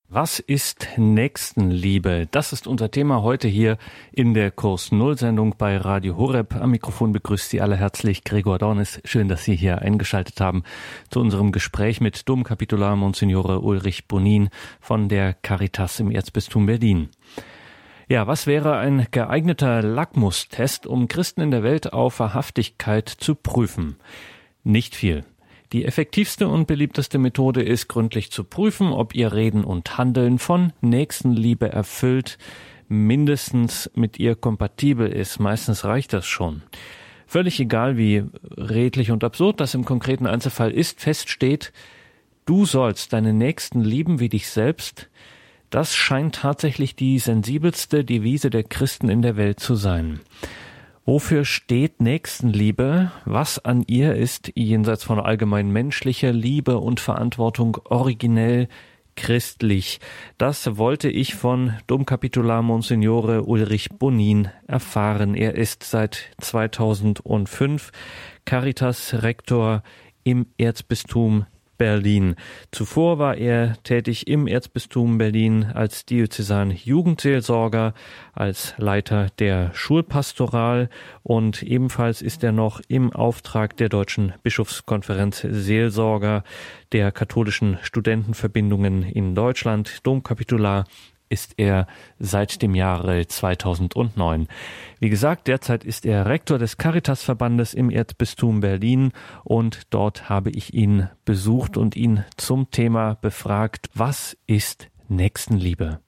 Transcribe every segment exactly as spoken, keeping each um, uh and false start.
Was ist Nächstenliebe? Das ist unser Thema heute hier in der Kurs Null Sendung bei Radio Horeb. Am Mikrofon begrüßt Sie alle herzlich Gregor Dornis. Schön, dass Sie hier eingeschaltet haben zu unserem Gespräch mit Domkapitular Monsignore Ulrich Bonin von der Caritas im Erzbistum Berlin. Ja, was wäre ein geeigneter Lackmustest, um Christen in der Welt auf Wahrhaftigkeit zu prüfen? Nicht viel. Die effektivste und beliebteste Methode ist, gründlich zu prüfen, ob ihr Reden und Handeln von Nächstenliebe erfüllt, mindestens mit ihr kompatibel ist. Meistens reicht das schon. Völlig egal, wie redlich und absurd das im konkreten Einzelfall ist, fest steht, du sollst deinen Nächsten lieben wie dich selbst. Das scheint tatsächlich die sensibelste Devise der Christen in der Welt zu sein. Wofür steht Nächstenliebe? Was an ihr ist, jenseits von allgemein menschlicher Liebe und Verantwortung, originell christlich? Das wollte ich von Domkapitular Monsignore Ulrich Bonin erfahren. Er ist seit zweitausendfünf Caritas-Rektor im Erzbistum Berlin. Zuvor war er tätig im Erzbistum Berlin als Diözesan-Jugendseelsorger, als Leiter der Schulpastoral und ebenfalls ist er noch im Auftrag der Deutschen Bischofskonferenz Seelsorger der katholischen Studentenverbindungen in Deutschland. Domkapitular ist er seit dem Jahre zweitausendneun. Wie gesagt, derzeit ist er Rektor des Caritas-Verbandes im Erzbistum Berlin und dort habe ich ihn besucht und ihn zum Thema befragt, was ist Nächstenliebe?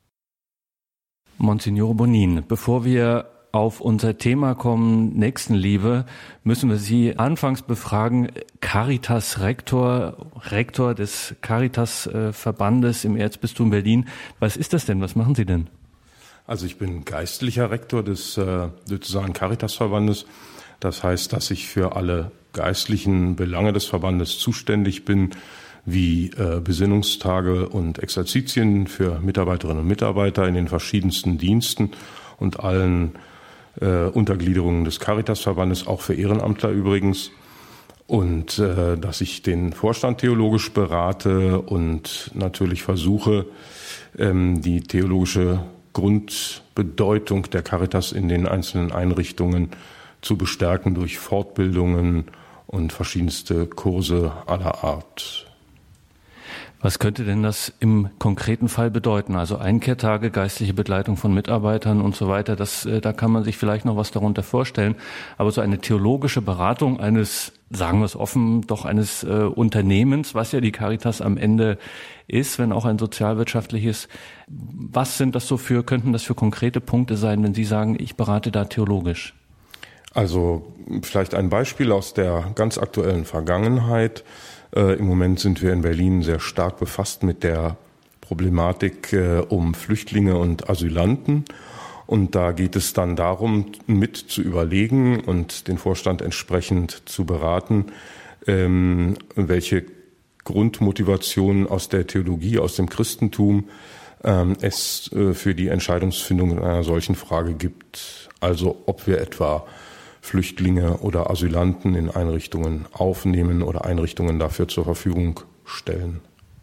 Monsignore Bonin, bevor wir auf unser Thema kommen, Nächstenliebe, müssen wir Sie anfangs befragen, Caritas-Rektor, Rektor des Caritas-Verbandes im Erzbistum Berlin. Was ist das denn? Was machen Sie denn? Also ich bin geistlicher Rektor des äh, Diözesanen Caritas-Verbandes. Das heißt, dass ich für alle geistlichen Belange des Verbandes zuständig bin, wie äh, Besinnungstage und Exerzitien für Mitarbeiterinnen und Mitarbeiter in den verschiedensten Diensten und allen äh, Untergliederungen des Caritas-Verbandes, auch für Ehrenamtler übrigens. Und äh, dass ich den Vorstand theologisch berate und natürlich versuche, ähm, die theologische Grundbedeutung der Caritas in den einzelnen Einrichtungen zu bestärken durch Fortbildungen und verschiedenste Kurse aller Art. Was könnte denn das im konkreten Fall bedeuten? Also Einkehrtage, geistliche Begleitung von Mitarbeitern und so weiter, das, da kann man sich vielleicht noch was darunter vorstellen. Aber so eine theologische Beratung eines, sagen wir es offen, doch eines äh, Unternehmens, was ja die Caritas am Ende ist, wenn auch ein sozialwirtschaftliches, was sind das so für, könnten das für konkrete Punkte sein, wenn Sie sagen, ich berate da theologisch? Also vielleicht ein Beispiel aus der ganz aktuellen Vergangenheit. Äh, Im Moment sind wir in Berlin sehr stark befasst mit der Problematik äh, um Flüchtlinge und Asylanten. Und da geht es dann darum, mit zu überlegen und den Vorstand entsprechend zu beraten, ähm, welche Grundmotivationen aus der Theologie, aus dem Christentum ähm, es äh, für die Entscheidungsfindung in einer solchen Frage gibt. Also ob wir etwa Flüchtlinge oder Asylanten in Einrichtungen aufnehmen oder Einrichtungen dafür zur Verfügung stellen.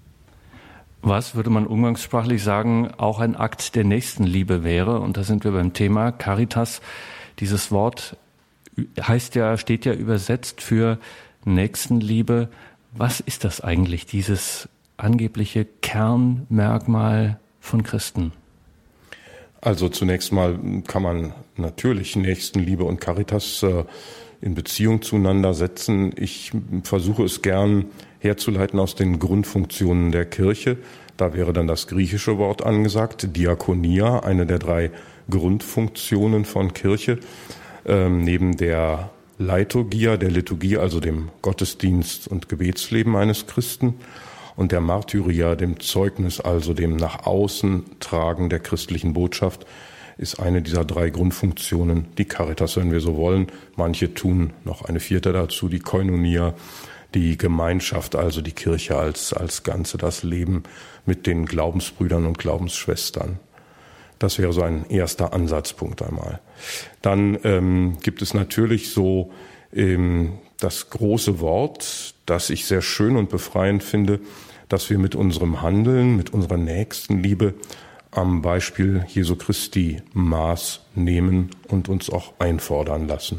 Was, würde man umgangssprachlich sagen, auch ein Akt der Nächstenliebe wäre? Und da sind wir beim Thema Caritas. Dieses Wort heißt ja, steht ja übersetzt für Nächstenliebe. Was ist das eigentlich, dieses angebliche Kernmerkmal von Christen? Also zunächst mal kann man natürlich Nächstenliebe und Caritas äh, in Beziehung zueinander setzen. Ich versuche es gern herzuleiten aus den Grundfunktionen der Kirche. Da wäre dann das griechische Wort angesagt, Diakonia, eine der drei Grundfunktionen von Kirche. Ähm, neben der Liturgia, der Liturgie, also dem Gottesdienst und Gebetsleben eines Christen, und der Martyria, dem Zeugnis, also dem nach außen Tragen der christlichen Botschaft, ist eine dieser drei Grundfunktionen die Caritas, wenn wir so wollen. Manche tun noch eine vierte dazu, die Koinonia, die Gemeinschaft, also die Kirche als, als Ganze, das Leben mit den Glaubensbrüdern und Glaubensschwestern. Das wäre so ein erster Ansatzpunkt einmal. Dann ähm, gibt es natürlich so ähm, das große Wort, das ich sehr schön und befreiend finde, dass wir mit unserem Handeln, mit unserer Nächstenliebe am Beispiel Jesu Christi Maß nehmen und uns auch einfordern lassen.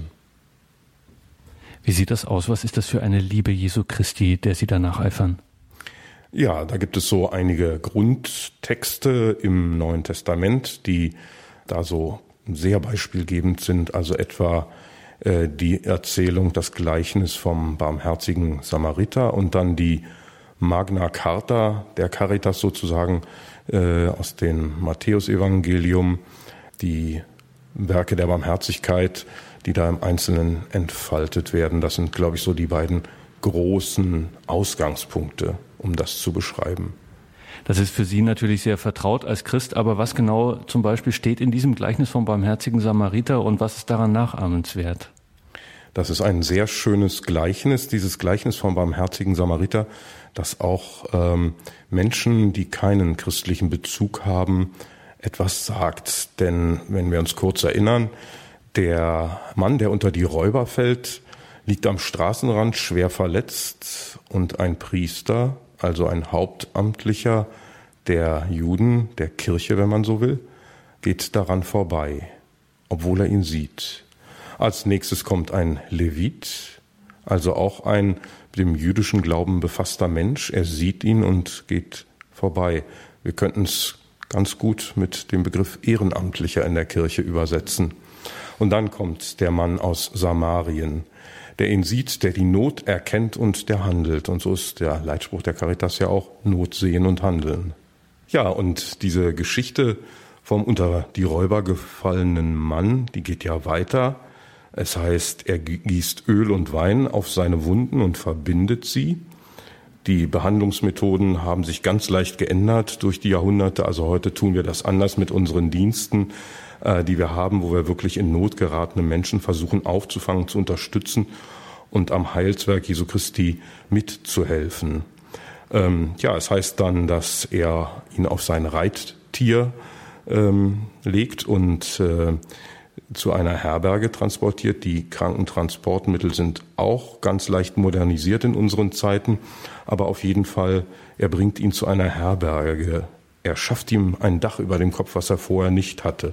Wie sieht das aus? Was ist das für eine Liebe Jesu Christi, der Sie da nacheifern? Ja, da gibt es so einige Grundtexte im Neuen Testament, die da so sehr beispielgebend sind. Also etwa äh, die Erzählung, das Gleichnis vom barmherzigen Samariter und dann die Magna Carta der Caritas sozusagen äh, aus dem Matthäusevangelium, die Werke der Barmherzigkeit, die da im Einzelnen entfaltet werden. Das sind, glaube ich, so die beiden großen Ausgangspunkte, um das zu beschreiben. Das ist für Sie natürlich sehr vertraut als Christ, aber was genau zum Beispiel steht in diesem Gleichnis vom barmherzigen Samariter und was ist daran nachahmenswert? Das ist ein sehr schönes Gleichnis, dieses Gleichnis vom barmherzigen Samariter, das auch ähm, Menschen, die keinen christlichen Bezug haben, etwas sagt. Denn wenn wir uns kurz erinnern, der Mann, der unter die Räuber fällt, liegt am Straßenrand schwer verletzt und ein Priester, also ein Hauptamtlicher der Juden, der Kirche, wenn man so will, geht daran vorbei, obwohl er ihn sieht. Als nächstes kommt ein Levit, also auch ein mit dem jüdischen Glauben befasster Mensch. Er sieht ihn und geht vorbei. Wir könnten es ganz gut mit dem Begriff Ehrenamtlicher in der Kirche übersetzen. Und dann kommt der Mann aus Samarien, der ihn sieht, der die Not erkennt und der handelt. Und so ist der Leitspruch der Caritas ja auch Not sehen und handeln. Ja, und diese Geschichte vom unter die Räuber gefallenen Mann, die geht ja weiter. Es heißt, er gießt Öl und Wein auf seine Wunden und verbindet sie. Die Behandlungsmethoden haben sich ganz leicht geändert durch die Jahrhunderte. Also heute tun wir das anders mit unseren Diensten, die wir haben, wo wir wirklich in Not geratene Menschen versuchen aufzufangen, zu unterstützen und am Heilswerk Jesu Christi mitzuhelfen. Ähm, ja, es heißt dann, dass er ihn auf sein Reittier ähm, legt und äh, zu einer Herberge transportiert. Die Krankentransportmittel sind auch ganz leicht modernisiert in unseren Zeiten, aber auf jeden Fall, er bringt ihn zu einer Herberge. Er schafft ihm ein Dach über dem Kopf, was er vorher nicht hatte.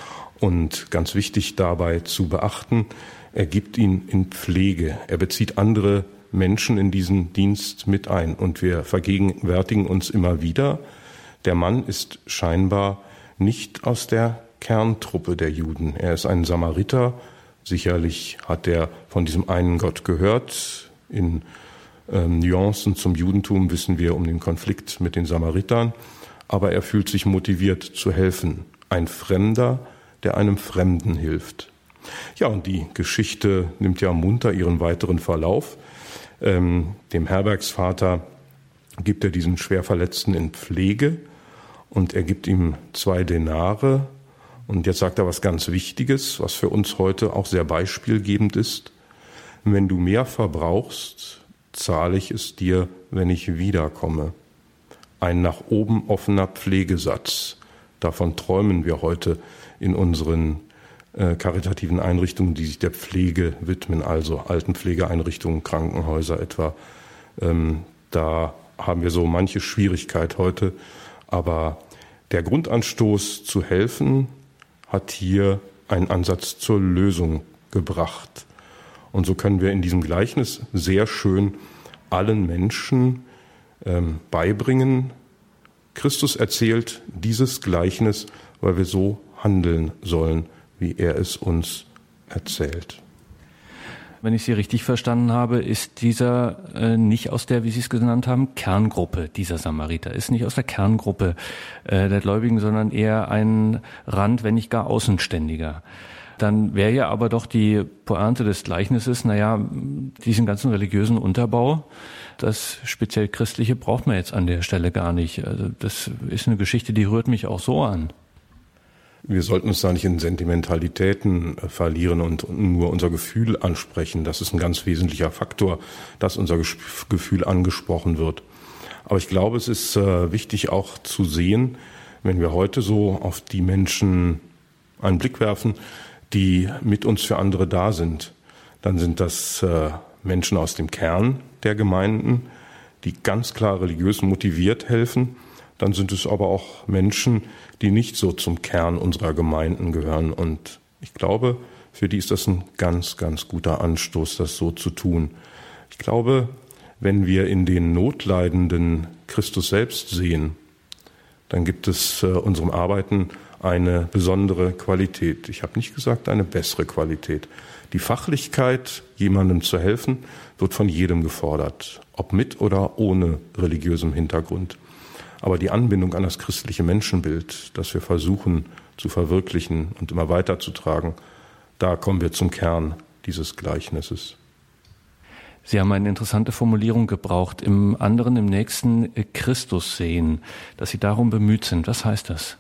Und ganz wichtig dabei zu beachten, er gibt ihn in Pflege. Er bezieht andere Menschen in diesen Dienst mit ein. Und wir vergegenwärtigen uns immer wieder, der Mann ist scheinbar nicht aus der Kerntruppe der Juden. Er ist ein Samariter. Sicherlich hat er von diesem einen Gott gehört. In ähm, Nuancen zum Judentum wissen wir um den Konflikt mit den Samaritern. Aber er fühlt sich motiviert zu helfen. Ein Fremder, der einem Fremden hilft. Ja, und die Geschichte nimmt ja munter ihren weiteren Verlauf. Ähm, dem Herbergsvater gibt er diesen Schwerverletzten in Pflege und er gibt ihm zwei Denare. Und jetzt sagt er was ganz Wichtiges, was für uns heute auch sehr beispielgebend ist. Wenn du mehr verbrauchst, zahle ich es dir, wenn ich wiederkomme. Ein nach oben offener Pflegesatz. Davon träumen wir heute in unseren äh, karitativen Einrichtungen, die sich der Pflege widmen, also Altenpflegeeinrichtungen, Krankenhäuser etwa. Ähm, da haben wir so manche Schwierigkeit heute. Aber der Grundanstoß zu helfen hat hier einen Ansatz zur Lösung gebracht. Und so können wir in diesem Gleichnis sehr schön allen Menschen ähm, beibringen, Christus erzählt dieses Gleichnis, weil wir so handeln sollen, wie er es uns erzählt. Wenn ich Sie richtig verstanden habe, ist dieser äh, nicht aus der, wie Sie es genannt haben, Kerngruppe, dieser Samariter, ist nicht aus der Kerngruppe äh, der Gläubigen, sondern eher ein Rand, wenn nicht gar Außenständiger. Dann wäre ja aber doch die Pointe des Gleichnisses, naja, diesen ganzen religiösen Unterbau, das speziell Christliche braucht man jetzt an der Stelle gar nicht. Also das ist eine Geschichte, die rührt mich auch so an. Wir sollten uns da nicht in Sentimentalitäten verlieren und nur unser Gefühl ansprechen. Das ist ein ganz wesentlicher Faktor, dass unser Gefühl angesprochen wird. Aber ich glaube, es ist wichtig auch zu sehen, wenn wir heute so auf die Menschen einen Blick werfen, die mit uns für andere da sind, dann sind das Menschen aus dem Kern der Gemeinden, die ganz klar religiös motiviert helfen. Dann sind es aber auch Menschen, die nicht so zum Kern unserer Gemeinden gehören. Und ich glaube, für die ist das ein ganz, ganz guter Anstoß, das so zu tun. Ich glaube, wenn wir in den Notleidenden Christus selbst sehen, dann gibt es äh, unserem Arbeiten eine besondere Qualität. Ich habe nicht gesagt eine bessere Qualität. Die Fachlichkeit, jemandem zu helfen, wird von jedem gefordert, ob mit oder ohne religiösem Hintergrund. Aber die Anbindung an das christliche Menschenbild, das wir versuchen zu verwirklichen und immer weiterzutragen, da kommen wir zum Kern dieses Gleichnisses. Sie haben eine interessante Formulierung gebraucht, im anderen, im nächsten Christus sehen, dass Sie darum bemüht sind. Was heißt das?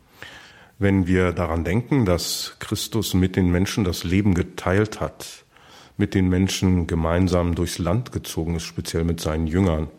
Wenn wir daran denken, dass Christus mit den Menschen das Leben geteilt hat, mit den Menschen gemeinsam durchs Land gezogen ist, speziell mit seinen Jüngern,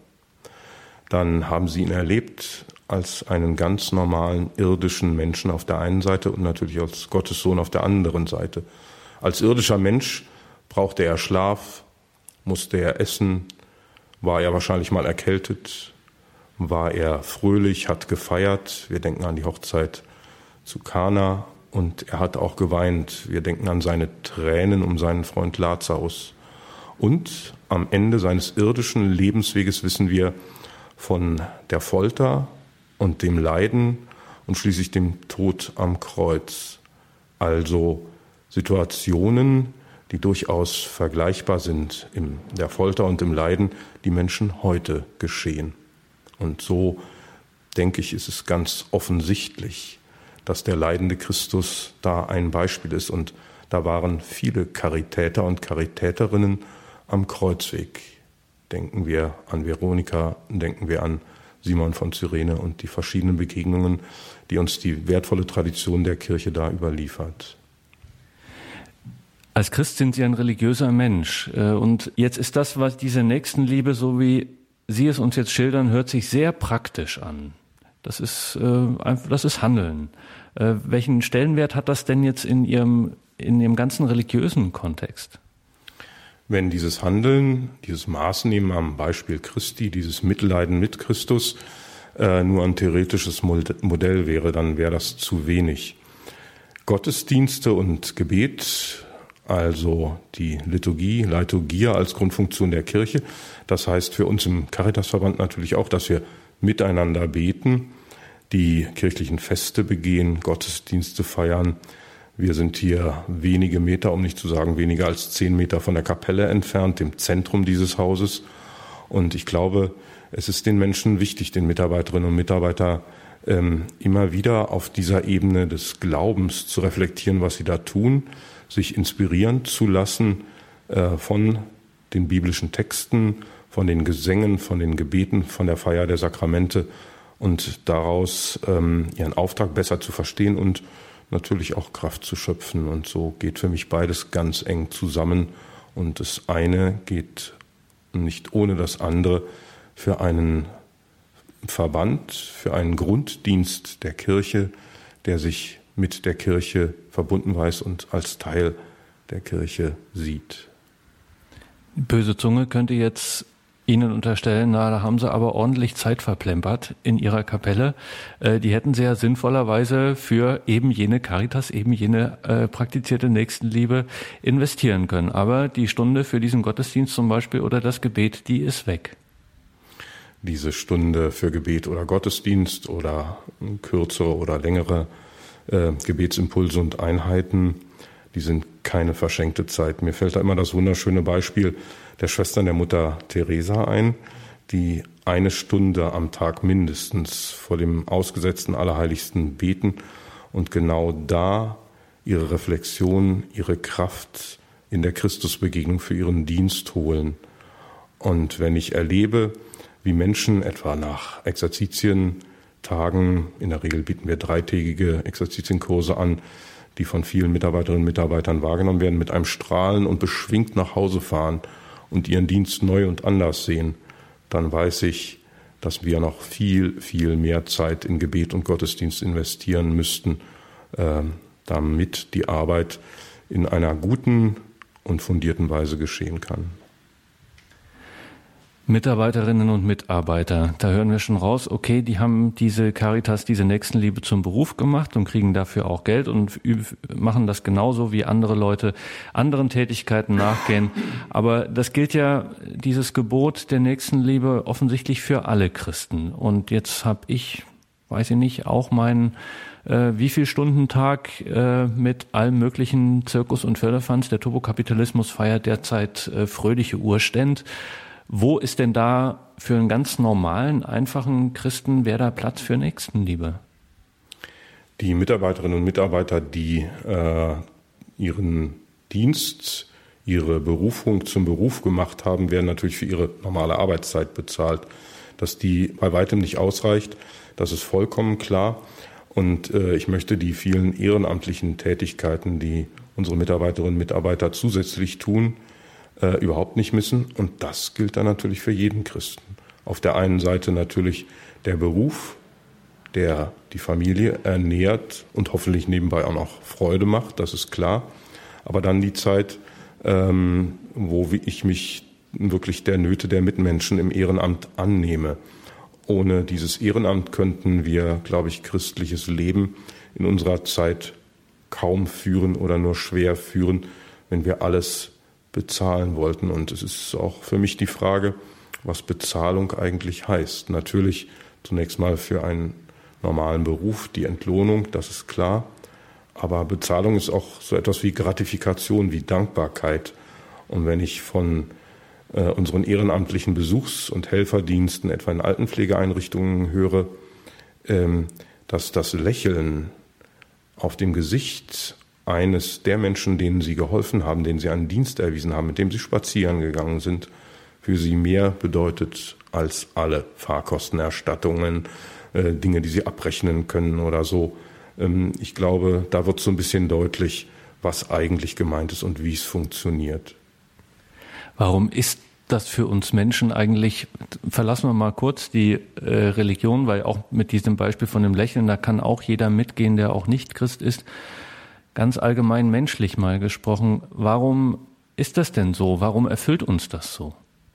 dann haben sie ihn erlebt als einen ganz normalen irdischen Menschen auf der einen Seite und natürlich als Gottes Sohn auf der anderen Seite. Als irdischer Mensch brauchte er Schlaf, musste er essen, war er wahrscheinlich mal erkältet, war er fröhlich, hat gefeiert. Wir denken an die Hochzeit zu Kana und er hat auch geweint. Wir denken an seine Tränen um seinen Freund Lazarus. Und am Ende seines irdischen Lebensweges wissen wir von der Folter und dem Leiden und schließlich dem Tod am Kreuz. Also Situationen, die durchaus vergleichbar sind in der Folter und im Leiden, die Menschen heute geschehen. Und so, denke ich, ist es ganz offensichtlich, dass der leidende Christus da ein Beispiel ist. Und da waren viele Karitäter und Karitäterinnen am Kreuzweg. Denken wir an Veronika, denken wir an Simon von Cyrene und die verschiedenen Begegnungen, die uns die wertvolle Tradition der Kirche da überliefert. Als Christ sind Sie ein religiöser Mensch. Und jetzt ist das, was diese Nächstenliebe, so wie Sie es uns jetzt schildern, hört sich sehr praktisch an. Das ist, das ist Handeln. Welchen Stellenwert hat das denn jetzt in Ihrem, in Ihrem ganzen religiösen Kontext? Wenn dieses Handeln, dieses Maßnehmen am Beispiel Christi, dieses Mitleiden mit Christus äh, nur ein theoretisches Modell wäre, dann wäre das zu wenig. Gottesdienste und Gebet, also die Liturgie, Liturgia als Grundfunktion der Kirche, das heißt für uns im Caritasverband natürlich auch, dass wir miteinander beten, die kirchlichen Feste begehen, Gottesdienste feiern. Wir sind hier wenige Meter, um nicht zu sagen weniger als zehn Meter von der Kapelle entfernt, dem Zentrum dieses Hauses. Und ich glaube, es ist den Menschen wichtig, den Mitarbeiterinnen und Mitarbeitern, ähm, immer wieder auf dieser Ebene des Glaubens zu reflektieren, was sie da tun, sich inspirieren zu lassen äh, von den biblischen Texten, von den Gesängen, von den Gebeten, von der Feier der Sakramente und daraus ähm, ihren Auftrag besser zu verstehen und natürlich auch Kraft zu schöpfen. Und so geht für mich beides ganz eng zusammen. Und das eine geht nicht ohne das andere für einen Verband, für einen Grunddienst der Kirche, der sich mit der Kirche verbunden weiß und als Teil der Kirche sieht. Böse Zunge könnte jetzt Ihnen unterstellen, na, da haben Sie aber ordentlich Zeit verplempert in Ihrer Kapelle. Äh, die hätten Sie ja sinnvollerweise für eben jene Caritas, eben jene äh, praktizierte Nächstenliebe investieren können. Aber die Stunde für diesen Gottesdienst zum Beispiel oder das Gebet, die ist weg. Diese Stunde für Gebet oder Gottesdienst oder kürzere oder längere äh, Gebetsimpulse und Einheiten, die sind keine verschenkte Zeit. Mir fällt da immer das wunderschöne Beispiel der Schwestern der Mutter Teresa ein, die eine Stunde am Tag mindestens vor dem ausgesetzten Allerheiligsten beten und genau da ihre Reflexion, ihre Kraft in der Christusbegegnung für ihren Dienst holen. Und wenn ich erlebe, wie Menschen etwa nach Exerzitientagen, in der Regel bieten wir dreitägige Exerzitienkurse an, die von vielen Mitarbeiterinnen und Mitarbeitern wahrgenommen werden, mit einem Strahlen und beschwingt nach Hause fahren und ihren Dienst neu und anders sehen, dann weiß ich, dass wir noch viel, viel mehr Zeit in Gebet und Gottesdienst investieren müssten, äh, damit die Arbeit in einer guten und fundierten Weise geschehen kann. Mitarbeiterinnen und Mitarbeiter, da hören wir schon raus, okay, die haben diese Caritas, diese Nächstenliebe zum Beruf gemacht und kriegen dafür auch Geld und machen das genauso wie andere Leute anderen Tätigkeiten nachgehen. Aber das gilt ja, dieses Gebot der Nächstenliebe, offensichtlich für alle Christen. Und jetzt habe ich, weiß ich nicht, auch meinen äh, wie viel Stundentag äh, mit allem möglichen Zirkus und Firlefanz. Der Turbokapitalismus feiert derzeit äh, fröhliche Urständ. Wo ist denn da für einen ganz normalen, einfachen Christen, wäre da Platz für Nächstenliebe? Die Mitarbeiterinnen und Mitarbeiter, die äh, ihren Dienst, ihre Berufung zum Beruf gemacht haben, werden natürlich für ihre normale Arbeitszeit bezahlt. Dass die bei weitem nicht ausreicht, das ist vollkommen klar. Und äh, ich möchte die vielen ehrenamtlichen Tätigkeiten, die unsere Mitarbeiterinnen und Mitarbeiter zusätzlich tun, Äh, überhaupt nicht missen. Und das gilt dann natürlich für jeden Christen. Auf der einen Seite natürlich der Beruf, der die Familie ernährt und hoffentlich nebenbei auch noch Freude macht, das ist klar. Aber dann die Zeit, ähm, wo ich mich wirklich der Nöte der Mitmenschen im Ehrenamt annehme. Ohne dieses Ehrenamt könnten wir, glaube ich, christliches Leben in unserer Zeit kaum führen oder nur schwer führen, wenn wir alles bezahlen wollten. Und es ist auch für mich die Frage, was Bezahlung eigentlich heißt. Natürlich zunächst mal für einen normalen Beruf die Entlohnung, das ist klar. Aber Bezahlung ist auch so etwas wie Gratifikation, wie Dankbarkeit. Und wenn ich von äh, unseren ehrenamtlichen Besuchs- und Helferdiensten, etwa in Altenpflegeeinrichtungen, höre, ähm, dass das Lächeln auf dem Gesicht eines der Menschen, denen sie geholfen haben, denen sie einen Dienst erwiesen haben, mit dem sie spazieren gegangen sind, für sie mehr bedeutet als alle Fahrkostenerstattungen, äh, Dinge, die sie abrechnen können oder so. Ähm, ich glaube, da wird so ein bisschen deutlich, was eigentlich gemeint ist und wie es funktioniert. Warum ist das für uns Menschen eigentlich, verlassen wir mal kurz die äh, Religion, weil auch mit diesem Beispiel von dem Lächeln, da kann auch jeder mitgehen, der auch nicht Christ ist. Ganz allgemein menschlich mal gesprochen, warum ist das denn so? Warum erfüllt uns das so?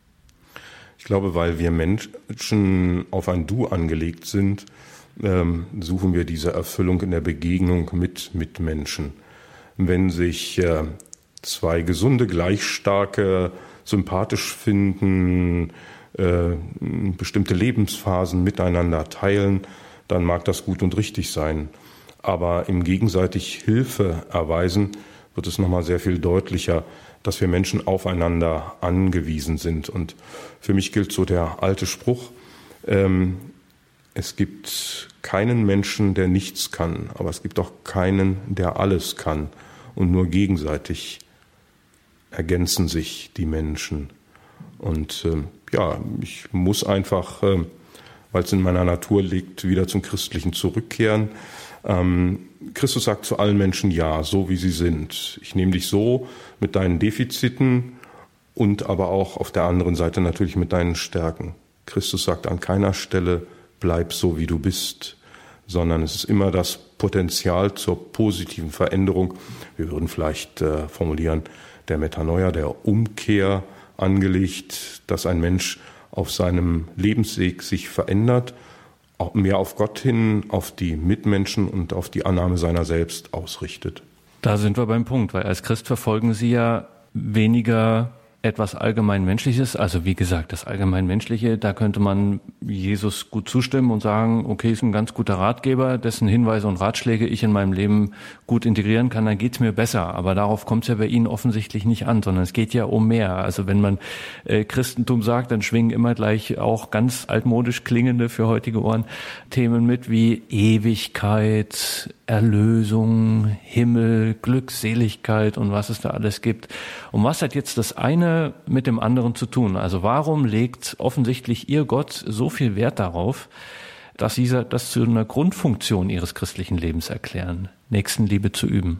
Ich glaube, weil wir Menschen auf ein Du angelegt sind, ähm, suchen wir diese Erfüllung in der Begegnung mit Mitmenschen. Wenn sich äh, zwei gesunde, gleichstarke, sympathisch finden, äh, bestimmte Lebensphasen miteinander teilen, dann mag das gut und richtig sein. Aber im gegenseitig Hilfe erweisen wird es nochmal sehr viel deutlicher, dass wir Menschen aufeinander angewiesen sind. Und für mich gilt so der alte Spruch, ähm, es gibt keinen Menschen, der nichts kann, aber es gibt auch keinen, der alles kann. Und nur gegenseitig ergänzen sich die Menschen. Und ähm, ja, ich muss einfach, äh, weil es in meiner Natur liegt, wieder zum Christlichen zurückkehren. Ähm, Christus sagt zu allen Menschen ja, so wie sie sind. Ich nehme dich so mit deinen Defiziten und aber auch auf der anderen Seite natürlich mit deinen Stärken. Christus sagt an keiner Stelle, bleib so wie du bist, sondern es ist immer das Potenzial zur positiven Veränderung. Wir würden vielleicht äh, formulieren, der Metanoia, der Umkehr angelegt, dass ein Mensch auf seinem Lebensweg sich verändert, auch mehr auf Gott hin, auf die Mitmenschen und auf die Annahme seiner selbst ausrichtet. Da sind wir beim Punkt, weil als Christ verfolgen Sie ja weniger etwas Allgemeinmenschliches, also wie gesagt, das Allgemeinmenschliche, da könnte man Jesus gut zustimmen und sagen, okay, ist ein ganz guter Ratgeber, dessen Hinweise und Ratschläge ich in meinem Leben gut integrieren kann, dann geht's mir besser. Aber darauf kommt es ja bei Ihnen offensichtlich nicht an, sondern es geht ja um mehr. Also wenn man äh, Christentum sagt, dann schwingen immer gleich auch ganz altmodisch klingende, für heutige Ohren, Themen mit wie Ewigkeit, Erlösung, Himmel, Glückseligkeit und was es da alles gibt. Und was hat jetzt das eine mit dem anderen zu tun? Also warum legt offensichtlich Ihr Gott so viel Wert darauf, dass Sie das zu einer Grundfunktion Ihres christlichen Lebens erklären, Nächstenliebe zu üben?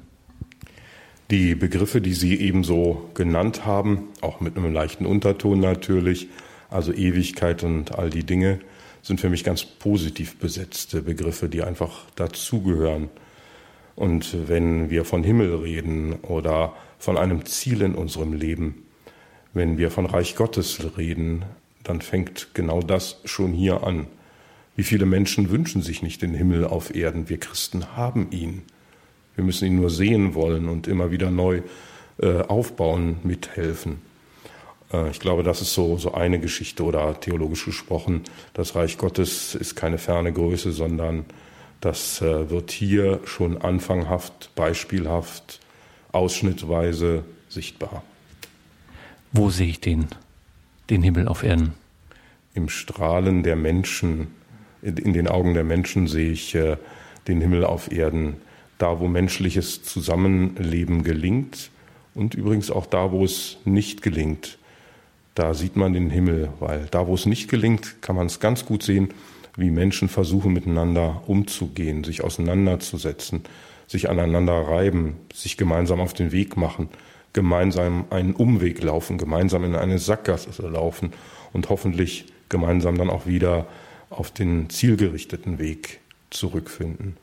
Die Begriffe, die Sie ebenso genannt haben, auch mit einem leichten Unterton natürlich, also Ewigkeit und all die Dinge, sind für mich ganz positiv besetzte Begriffe, die einfach dazugehören. Und wenn wir von Himmel reden oder von einem Ziel in unserem Leben, wenn wir von Reich Gottes reden, dann fängt genau das schon hier an. Wie viele Menschen wünschen sich nicht den Himmel auf Erden? Wir Christen haben ihn. Wir müssen ihn nur sehen wollen und immer wieder neu äh, aufbauen, mithelfen. Äh, ich glaube, das ist so, so eine Geschichte oder theologisch gesprochen. Das Reich Gottes ist keine ferne Größe, sondern das äh, wird hier schon anfanghaft, beispielhaft, ausschnittweise sichtbar. Wo sehe ich den, den Himmel auf Erden? Im Strahlen der Menschen, in den Augen der Menschen sehe ich äh, den Himmel auf Erden. Da, wo menschliches Zusammenleben gelingt und übrigens auch da, wo es nicht gelingt, da sieht man den Himmel. Weil da, wo es nicht gelingt, kann man es ganz gut sehen, wie Menschen versuchen, miteinander umzugehen, sich auseinanderzusetzen, sich aneinander reiben, sich gemeinsam auf den Weg machen, gemeinsam einen Umweg laufen, gemeinsam in eine Sackgasse laufen und hoffentlich gemeinsam dann auch wieder auf den zielgerichteten Weg zurückfinden.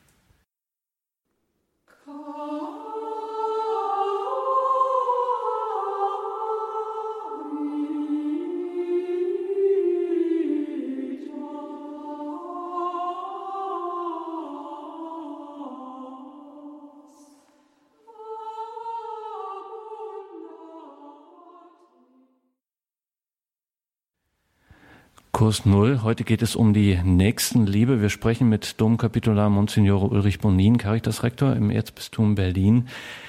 Kurs Null. Heute geht es um die Nächstenliebe. Wir sprechen mit Domkapitular Monsignore Ulrich Bonin, Caritasrektor im Erzbistum Berlin.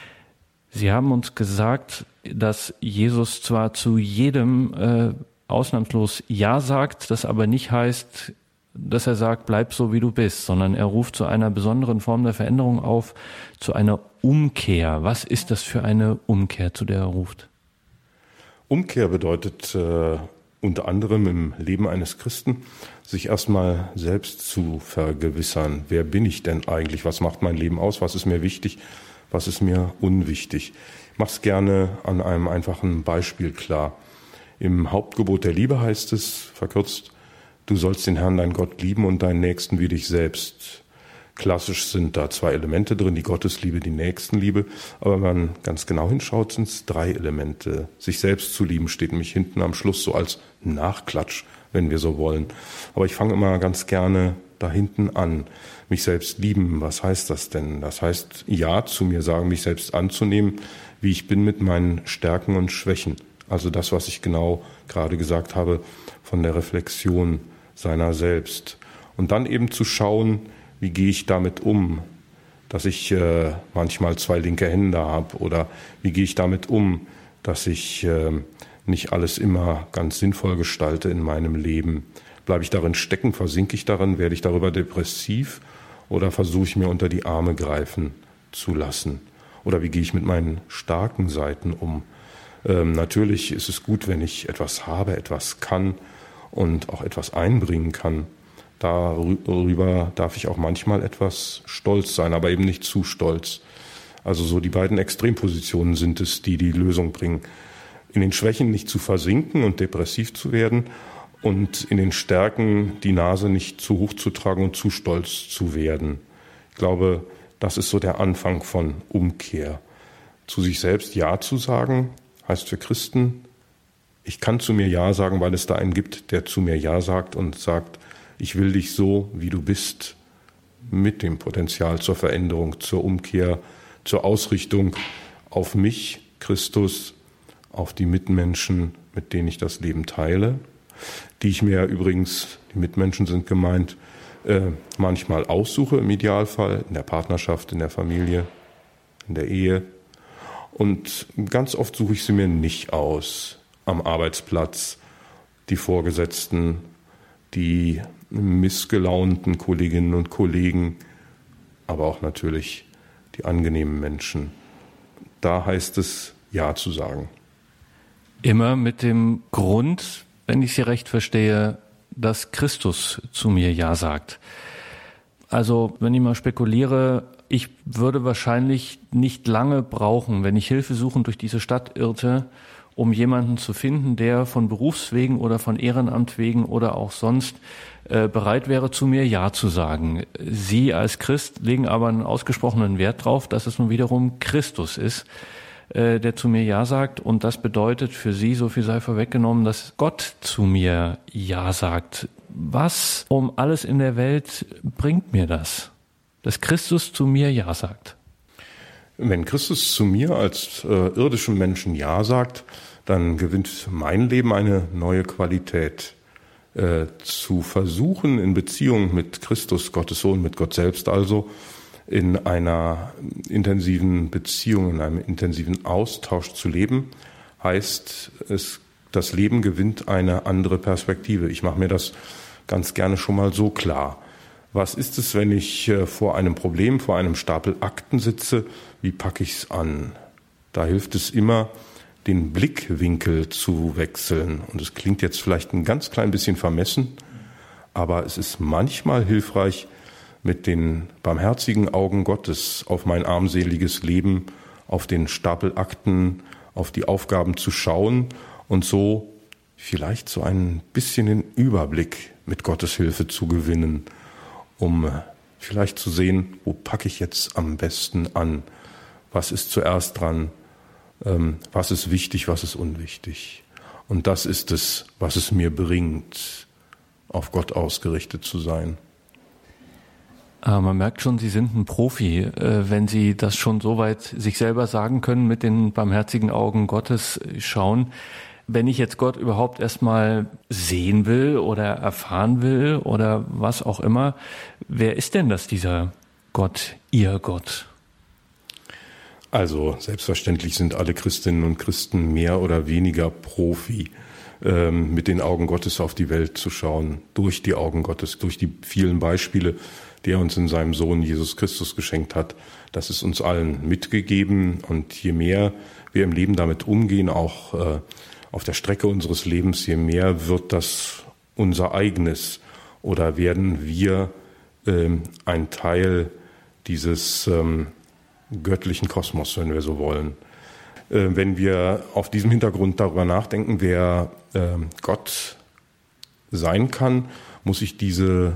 Sie haben uns gesagt, dass Jesus zwar zu jedem äh, ausnahmslos Ja sagt, das aber nicht heißt, dass er sagt, bleib so wie du bist, sondern er ruft zu einer besonderen Form der Veränderung auf, zu einer Umkehr. Was ist das für eine Umkehr, zu der er ruft? Umkehr bedeutet äh unter anderem im Leben eines Christen, sich erstmal selbst zu vergewissern. Wer bin ich denn eigentlich? Was macht mein Leben aus? Was ist mir wichtig? Was ist mir unwichtig? Ich mache es gerne an einem einfachen Beispiel klar. Im Hauptgebot der Liebe heißt es, verkürzt, du sollst den Herrn, dein Gott, lieben und deinen Nächsten wie dich selbst. Klassisch sind da zwei Elemente drin, die Gottesliebe, die Nächstenliebe. Aber wenn man ganz genau hinschaut, sind es drei Elemente. Sich selbst zu lieben steht nämlich hinten am Schluss so als Nachklatsch, wenn wir so wollen. Aber ich fange immer ganz gerne da hinten an. Mich selbst lieben, was heißt das denn? Das heißt, Ja zu mir sagen, mich selbst anzunehmen, wie ich bin mit meinen Stärken und Schwächen. Also das, was ich genau gerade gesagt habe, von der Reflexion seiner selbst. Und dann eben zu schauen, wie gehe ich damit um, dass ich äh, manchmal zwei linke Hände habe? Oder wie gehe ich damit um, dass ich äh, nicht alles immer ganz sinnvoll gestalte in meinem Leben? Bleibe ich darin stecken, versinke ich darin, werde ich darüber depressiv oder versuche ich mir unter die Arme greifen zu lassen? Oder wie gehe ich mit meinen starken Seiten um? Ähm, natürlich ist es gut, wenn ich etwas habe, etwas kann und auch etwas einbringen kann. Darüber darf ich auch manchmal etwas stolz sein, aber eben nicht zu stolz. Also so die beiden Extrempositionen sind es, die die Lösung bringen. In den Schwächen nicht zu versinken und depressiv zu werden und in den Stärken die Nase nicht zu hoch zu tragen und zu stolz zu werden. Ich glaube, das ist so der Anfang von Umkehr. Zu sich selbst Ja zu sagen, heißt für Christen, ich kann zu mir Ja sagen, weil es da einen gibt, der zu mir Ja sagt und sagt, ich will dich so, wie du bist, mit dem Potenzial zur Veränderung, zur Umkehr, zur Ausrichtung auf mich, Christus, auf die Mitmenschen, mit denen ich das Leben teile, die ich mir übrigens, die Mitmenschen sind gemeint, äh, manchmal aussuche im Idealfall, in der Partnerschaft, in der Familie, in der Ehe. Und ganz oft suche ich sie mir nicht aus, am Arbeitsplatz, die Vorgesetzten, die missgelaunten Kolleginnen und Kollegen, aber auch natürlich die angenehmen Menschen. Da heißt es, Ja zu sagen. Immer mit dem Grund, wenn ich Sie recht verstehe, dass Christus zu mir Ja sagt. Also, wenn ich mal spekuliere, ich würde wahrscheinlich nicht lange brauchen, wenn ich hilfesuchend durch diese Stadt irrte, um jemanden zu finden, der von Berufswegen oder von Ehrenamt wegen oder auch sonst äh, bereit wäre, zu mir Ja zu sagen. Sie als Christ legen aber einen ausgesprochenen Wert drauf, dass es nun wiederum Christus ist, äh, der zu mir Ja sagt. Und das bedeutet für Sie, so viel sei vorweggenommen, dass Gott zu mir Ja sagt. Was um alles in der Welt bringt mir das, dass Christus zu mir Ja sagt? Wenn Christus zu mir als äh, irdischem Menschen Ja sagt, dann gewinnt mein Leben eine neue Qualität. Äh, zu versuchen, in Beziehung mit Christus, Gottes Sohn, mit Gott selbst also, in einer intensiven Beziehung, in einem intensiven Austausch zu leben, heißt es, das Leben gewinnt eine andere Perspektive. Ich mache mir das ganz gerne schon mal so klar. Was ist es, wenn ich vor einem Problem, vor einem Stapel Akten sitze? Wie packe ich es an? Da hilft es immer, den Blickwinkel zu wechseln. Und es klingt jetzt vielleicht ein ganz klein bisschen vermessen, aber es ist manchmal hilfreich, mit den barmherzigen Augen Gottes auf mein armseliges Leben, auf den Stapel Akten, auf die Aufgaben zu schauen und so vielleicht so ein bisschen den Überblick mit Gottes Hilfe zu gewinnen, um vielleicht zu sehen, wo packe ich jetzt am besten an? Was ist zuerst dran? Ähm, was ist wichtig, was ist unwichtig? Und das ist es, was es mir bringt, auf Gott ausgerichtet zu sein. Ah, man merkt schon, Sie sind ein Profi, äh, wenn Sie das schon so weit sich selber sagen können, mit den barmherzigen Augen Gottes schauen. Wenn ich jetzt Gott überhaupt erstmal sehen will oder erfahren will oder was auch immer, wer ist denn das, dieser Gott, Ihr Gott? Also selbstverständlich sind alle Christinnen und Christen mehr oder weniger Profi, ähm, mit den Augen Gottes auf die Welt zu schauen, durch die Augen Gottes, durch die vielen Beispiele, die er uns in seinem Sohn Jesus Christus geschenkt hat. Das ist uns allen mitgegeben und je mehr wir im Leben damit umgehen, auch äh, auf der Strecke unseres Lebens, je mehr wird das unser eigenes oder werden wir ähm, ein Teil dieses ähm, göttlichen Kosmos, wenn wir so wollen. Äh, wenn wir auf diesem Hintergrund darüber nachdenken, wer äh, Gott sein kann, muss ich diese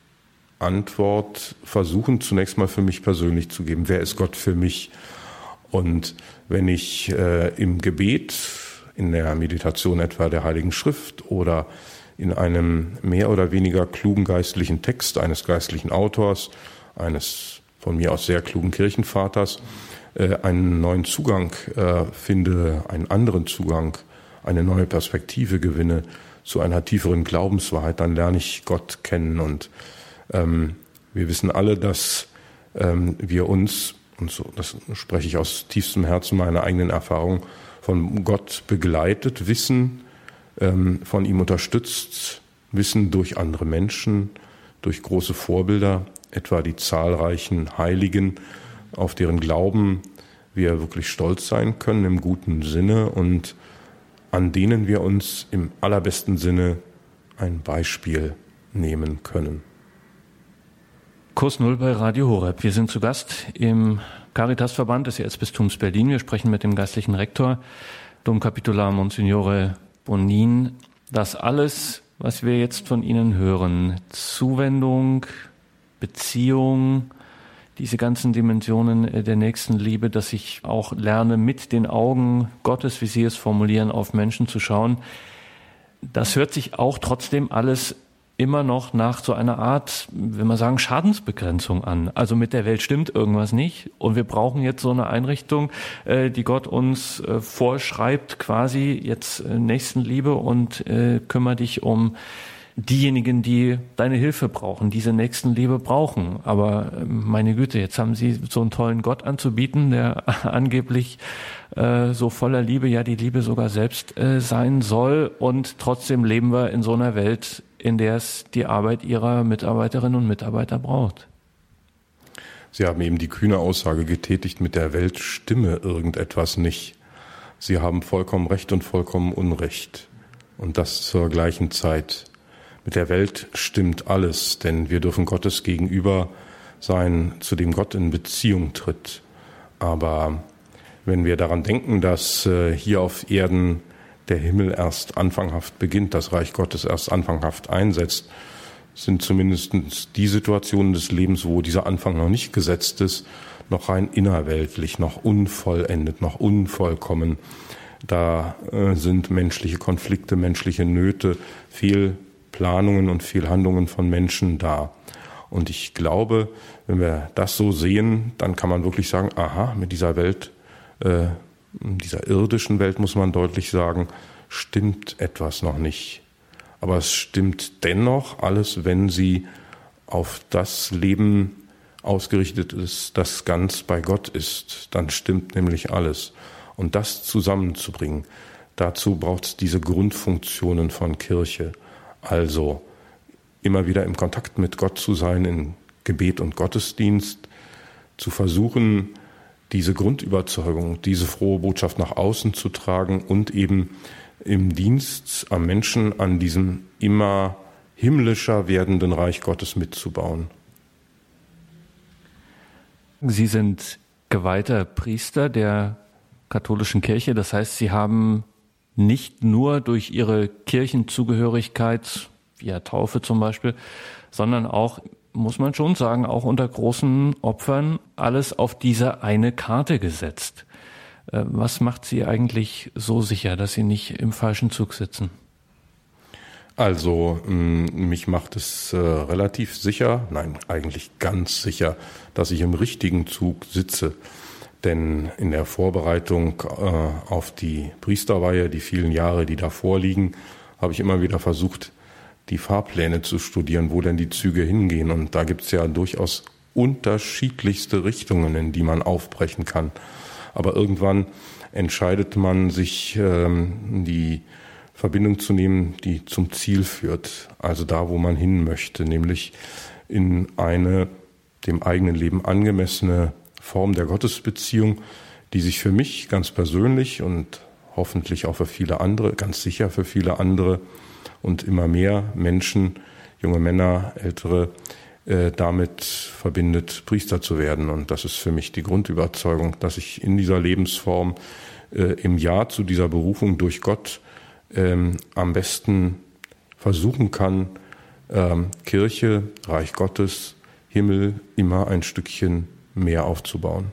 Antwort versuchen, zunächst mal für mich persönlich zu geben. Wer ist Gott für mich? Und wenn ich äh, im Gebet, in der Meditation etwa der Heiligen Schrift oder in einem mehr oder weniger klugen geistlichen Text eines geistlichen Autors, eines von mir aus sehr klugen Kirchenvaters, äh, einen neuen Zugang äh, finde, einen anderen Zugang, eine neue Perspektive gewinne zu einer tieferen Glaubenswahrheit, dann lerne ich Gott kennen. Und ähm, wir wissen alle, dass ähm, wir uns, und so, das spreche ich aus tiefstem Herzen meiner eigenen Erfahrung, von Gott begleitet wissen, ähm, von ihm unterstützt wissen durch andere Menschen, durch große Vorbilder, etwa die zahlreichen Heiligen, auf deren Glauben wir wirklich stolz sein können im guten Sinne und an denen wir uns im allerbesten Sinne ein Beispiel nehmen können. Kurs Null bei Radio Horeb. Wir sind zu Gast im Caritasverband des Erzbistums Berlin. Wir sprechen mit dem geistlichen Rektor, Domkapitular Monsignore Bonin. Das alles, was wir jetzt von Ihnen hören, Zuwendung, Beziehung, diese ganzen Dimensionen der Nächstenliebe, dass ich auch lerne, mit den Augen Gottes, wie Sie es formulieren, auf Menschen zu schauen, das hört sich auch trotzdem alles immer noch nach so einer Art, wenn wir sagen, Schadensbegrenzung an. Also mit der Welt stimmt irgendwas nicht und wir brauchen jetzt so eine Einrichtung, die Gott uns vorschreibt, quasi jetzt Nächstenliebe und kümmere dich um diejenigen, die deine Hilfe brauchen, diese Nächstenliebe brauchen. Aber meine Güte, jetzt haben Sie so einen tollen Gott anzubieten, der angeblich äh, so voller Liebe, ja die Liebe sogar selbst äh, sein soll. Und trotzdem leben wir in so einer Welt, in der es die Arbeit Ihrer Mitarbeiterinnen und Mitarbeiter braucht. Sie haben eben die kühne Aussage getätigt, mit der Welt stimme irgendetwas nicht. Sie haben vollkommen Recht und vollkommen Unrecht. Und das zur gleichen Zeit. Mit der Welt stimmt alles, denn wir dürfen Gottes gegenüber sein, zu dem Gott in Beziehung tritt. Aber wenn wir daran denken, dass äh, hier auf Erden der Himmel erst anfanghaft beginnt, das Reich Gottes erst anfanghaft einsetzt, sind zumindest die Situationen des Lebens, wo dieser Anfang noch nicht gesetzt ist, noch rein innerweltlich, noch unvollendet, noch unvollkommen. Da äh, sind menschliche Konflikte, menschliche Nöte, Fehlplanungen und Fehlhandlungen von Menschen da. Und ich glaube, wenn wir das so sehen, dann kann man wirklich sagen, aha, mit dieser Welt, äh, dieser irdischen Welt muss man deutlich sagen, stimmt etwas noch nicht. Aber es stimmt dennoch alles, wenn sie auf das Leben ausgerichtet ist, das ganz bei Gott ist. Dann stimmt nämlich alles. Und das zusammenzubringen, dazu braucht es diese Grundfunktionen von Kirche. Also immer wieder im Kontakt mit Gott zu sein, in Gebet und Gottesdienst, zu versuchen, diese Grundüberzeugung, diese frohe Botschaft nach außen zu tragen und eben im Dienst am Menschen an diesem immer himmlischer werdenden Reich Gottes mitzubauen. Sie sind geweihter Priester der katholischen Kirche, das heißt, Sie haben nicht nur durch Ihre Kirchenzugehörigkeit, via Taufe zum Beispiel, sondern auch, muss man schon sagen, auch unter großen Opfern alles auf diese eine Karte gesetzt. Was macht Sie eigentlich so sicher, dass Sie nicht im falschen Zug sitzen? Also mich macht es äh, relativ sicher, nein, eigentlich ganz sicher, dass ich im richtigen Zug sitze. Denn in der Vorbereitung äh, auf die Priesterweihe, die vielen Jahre, die davor liegen, habe ich immer wieder versucht, die Fahrpläne zu studieren, wo denn die Züge hingehen. Und da gibt es ja durchaus unterschiedlichste Richtungen, in die man aufbrechen kann. Aber irgendwann entscheidet man sich, ähm, die Verbindung zu nehmen, die zum Ziel führt. Also da, wo man hin möchte, nämlich in eine dem eigenen Leben angemessene Form der Gottesbeziehung, die sich für mich ganz persönlich und hoffentlich auch für viele andere, ganz sicher für viele andere und immer mehr Menschen, junge Männer, ältere, äh, damit verbindet, Priester zu werden. Und das ist für mich die Grundüberzeugung, dass ich in dieser Lebensform äh, im Ja zu dieser Berufung durch Gott ähm, am besten versuchen kann, ähm, Kirche, Reich Gottes, Himmel immer ein Stückchen mehr aufzubauen.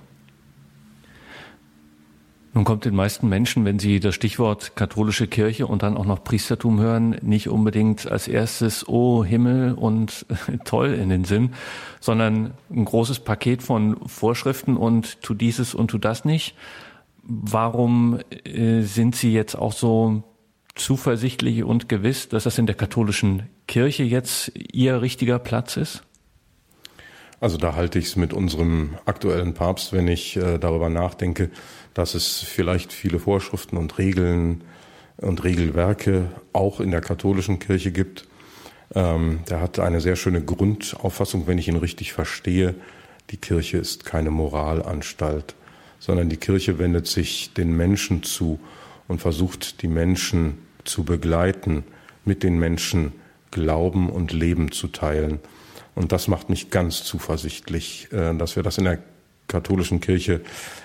Nun kommt den meisten Menschen, wenn sie das Stichwort katholische Kirche und dann auch noch Priestertum hören, nicht unbedingt als erstes, oh Himmel und toll in den Sinn, sondern ein großes Paket von Vorschriften und tu dieses und tu das nicht. Warum äh, sind Sie jetzt auch so zuversichtlich und gewiss, dass das in der katholischen Kirche jetzt Ihr richtiger Platz ist? Also da halte ich es mit unserem aktuellen Papst, wenn ich äh, darüber nachdenke, dass es vielleicht viele Vorschriften und Regeln und Regelwerke auch in der katholischen Kirche gibt. Ähm, der hat eine sehr schöne Grundauffassung, wenn ich ihn richtig verstehe. Die Kirche ist keine Moralanstalt, sondern die Kirche wendet sich den Menschen zu und versucht, die Menschen zu begleiten, mit den Menschen Glauben und Leben zu teilen. Und das macht mich ganz zuversichtlich, dass wir das in der katholischen Kirche